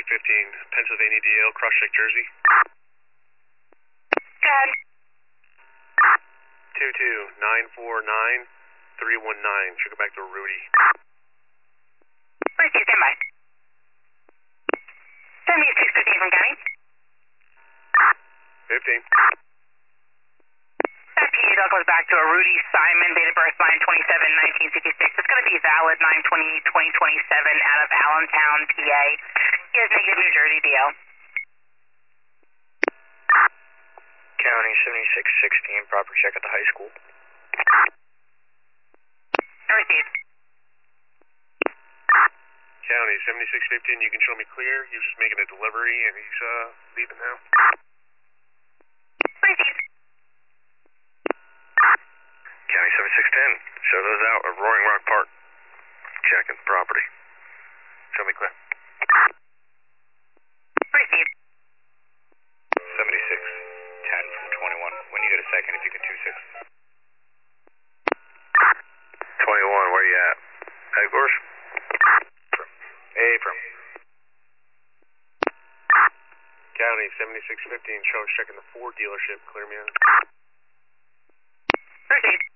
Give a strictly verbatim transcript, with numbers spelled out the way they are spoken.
fifteen, Pennsylvania D L, cross check Jersey. Go ahead. two two nine four nine three one nine, should go back to Rudy. Received, stand by. seventy-six fifteen from County. fifteen. That P A goes back to a Rudy Simon, date of birth nine twenty-seven nineteen sixty-six. It's going to be valid nine twenty-eight twenty twenty-seven out of Allentown, P A. He has negative New Jersey D L. County seventy-six sixteen, proper check at the high school. Received. County seventy-six fifteen, you can show me clear. He was just making a delivery and he's uh leaving now. Received. County seventy-six ten, show those out of Roaring Rock Park. Checking property. Show me clear. Received. seventy-six ten from twenty-one. When you get a second, if you can two six. twenty-one, where you at? Headquarters? Abram. County seventy-six fifteen, show us checking the Ford dealership, clear me out. Received.